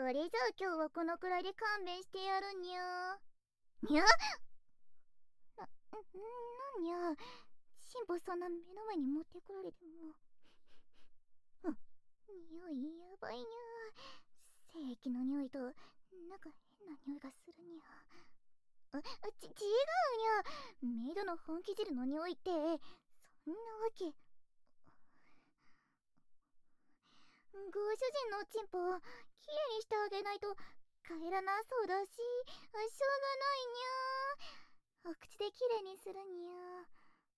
れじゃあ今日はこのくらいで勘弁してやるにゃ。にゃにゃ。神父そんな目の前に持ってこられても。匂いやばいにゃ。精液の匂いとなんか変な匂いがするにゃ。違うにゃ。メイドの本気汁の匂いってそんなわけ。ご主人のおちんぽをきれいにしてあげないと帰らなそうだし、しょうがないにゃ。お口できれいにするにゃ。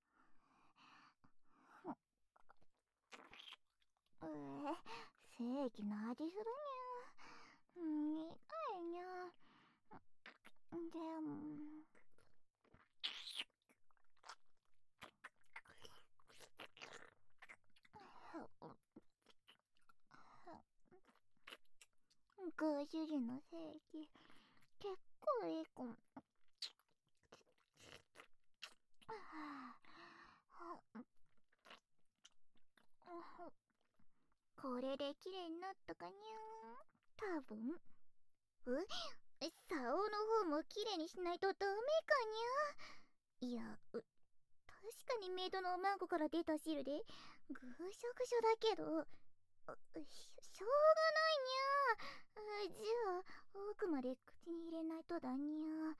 精液の味するにゃ。苦いにゃ。でもご主人の精液結構いい子。これで綺麗になったかにゃ。多分竿の方も綺麗にしないとダメかにゃ。いや、確かにメイドのおまんこから出た汁でぐしょぐしょだけど、しょうがないにゃ。じゃあ奥まで口に入れないとだにゃ。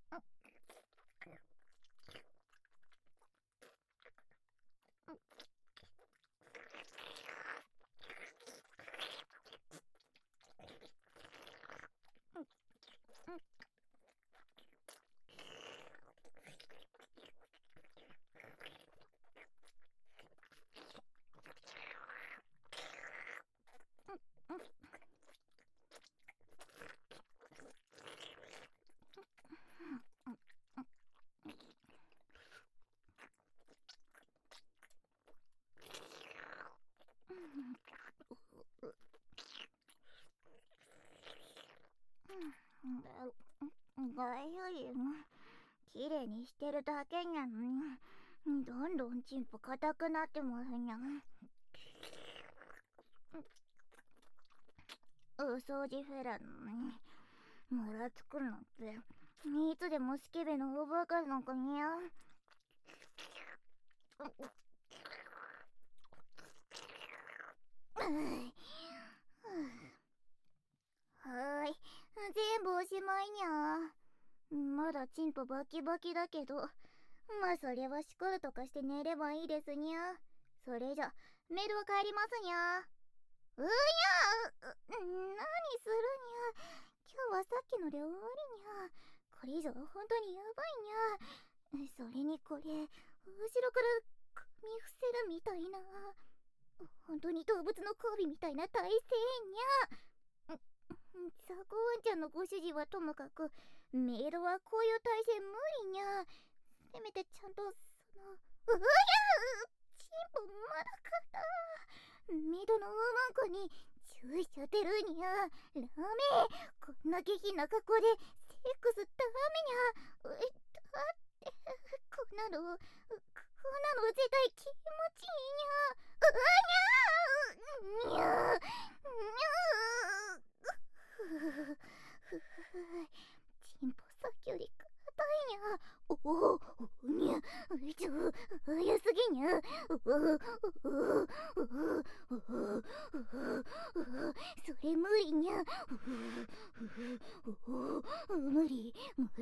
ご主人、きれいにしてるだけにゃのにどんどんチンポ硬くなってますにゃ。お掃除フェラなのにもらつくなんていつでもスケベのおバカなのかにゃ。はーい、全部おしまいにゃ。まだチンポバキバキだけど、まあそれはしこるとかして寝ればいいですにゃ。それじゃメールは帰りますにゃ。何するにゃ。今日はさっきので終わりにゃ。これ以上は本当にやばいにゃ。それにこれ後ろから組み伏せるみたいな、本当に動物の交尾みたいな体勢にゃ。ザコワンちゃんのご主人はともかく、メールはこういう体勢無理にゃ。せめてちゃんとチンポまだかだ。メイドのウーマンコに注意しちゃってるにゃ。ラメ、こんな下品な格好でセックスダメにゃ。だってこんなの絶対気持ちいいにゃ。にゃチンポさっきより硬いにゃ。にゃ、早すぎにゃ。それ無理にゃ。無理。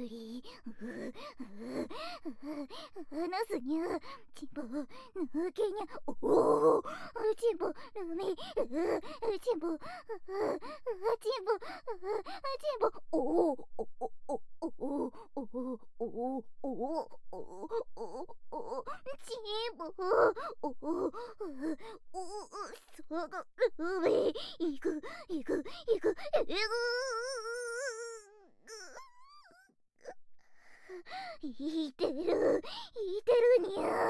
離すにゃ。チンポ抜けにゃ。チンポダメ。チンポチンポそうがルビー行くいてるにゃ。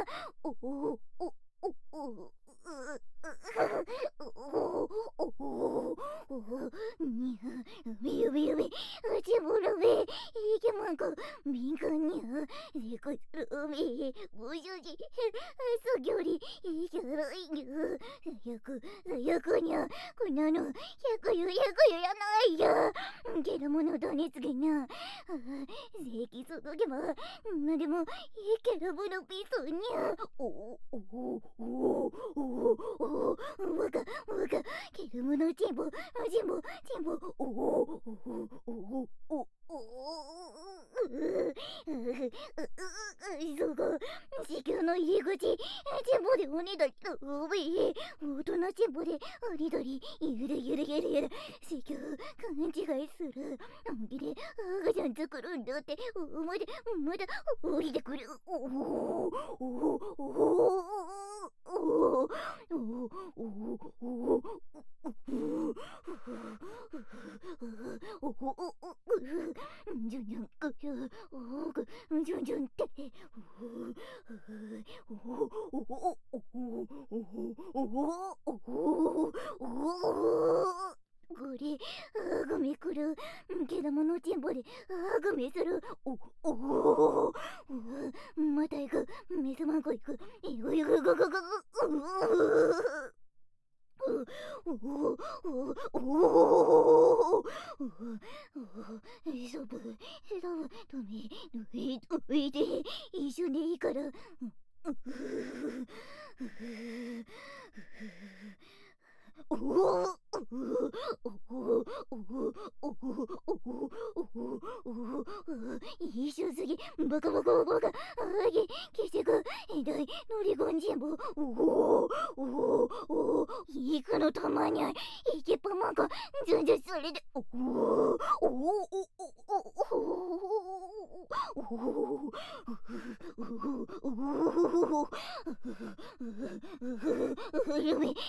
にゃ、指、チンポルベ、イケマンコ、敏感にゃ、セコルダメ、ご主人、さっきよりチャラいにゃ。最悪にゃ。こんなの、100よやないや。けどものどねつげな。正規届けば、なんでも、けどものピソにゃ。わか、けどものチンポ、そこ、地球の入り口、チンポで鬼だり、おべえ、大人チンポで鬼だり、ゆる、地球、勘違いする。本気で赤ちゃん作るんだって、まだ降りてくる。これ、グミ来る。けどものチンポで、グミする。また行く。メスマンコ行く。ストップ、止めて、一緒でいいから。一緒すぎ、バカ。消してく、ひどい、乗り込んじんぼ。行くのたまにゃい、行けっぱまか、全然それで、ルミ、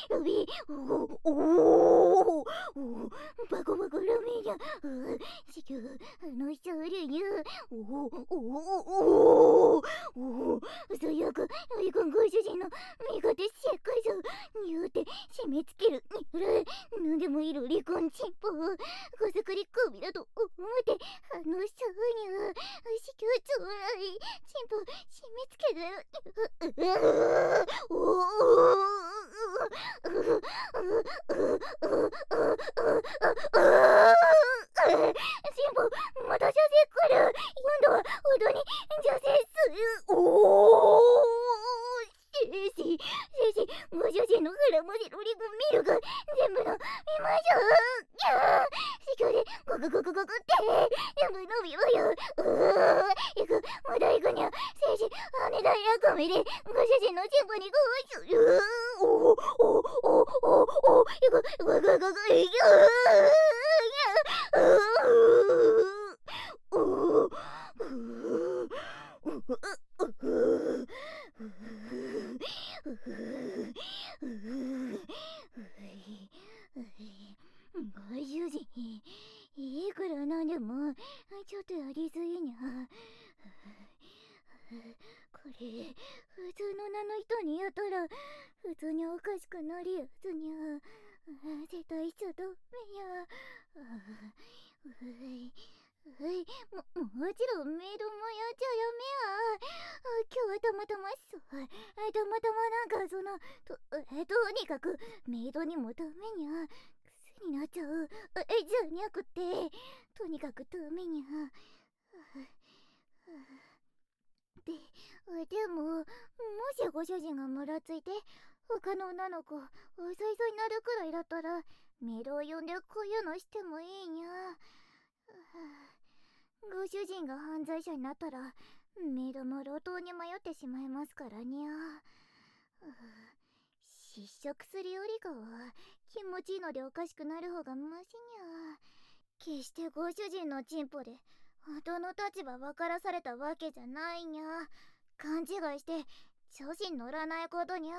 バコルミじゃ、地球、人おるにゃ、最悪、離婚ご主人の味方しっかりぞ、にゅうって締め付ける、なんでもいる離婚チンポ、ご作り首だと思って、そうにゃ、地球つらい、チンポ締め付ける、シンポ、また射精来る。今度は本当に射精する。ご主人の腹文字のリボンミルク全部の見ましょう。地球でゴクって全部伸びろよ。まだ行くにゃ。精子羽田やコメでご主人のチンポにゴーする。ご主人、いくらなんでもちょっとやりすぎにゃ。これ普通の女の人にやったら普通におかしくなるやつにゃ。絶対しちゃダメや。もちろんメイドもやっちゃやめや。今日はたまたまなんかとにかくメイドにもダメにゃ。癖になっちゃう。じゃにゃくて、とにかくダメにゃ。でもしご主人がムラついて他の女の子うさいそうになるくらいだったらメイドを呼んでこういうのしてもいいにゃ。ご主人が犯罪者になったらメイドも路頭に迷ってしまいますからにゃ。失職するよりかは気持ちいいのでおかしくなる方がマシにゃ。決してご主人のチンポでどの立場分からされたわけじゃないにゃ。勘違いして調子に乗らないことにゃ。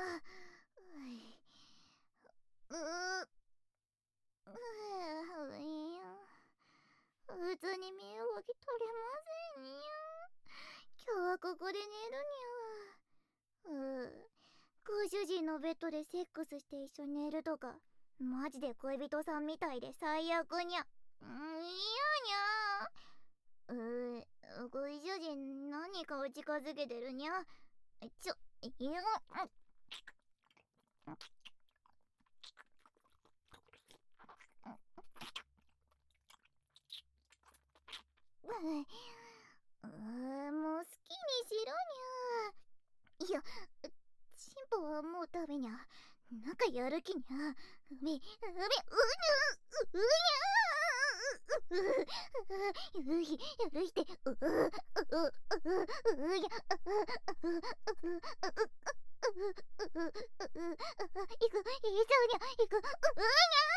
普通に身動き取れませんにゃ。今日はここで寝るにゃ。ご主人のベッドでセックスして一緒に寝るとかマジで恋人さんみたいで最悪にゃ。嫌にゃ。 ご主人何かを近づけてるにゃ。いや、もう好きにしろにゃ。いや、チンポはもう食べにゃ。なんかやる気にゃ。うにゃうひ、やるいて、いく、いいちゃうにゃ、いく、にゃ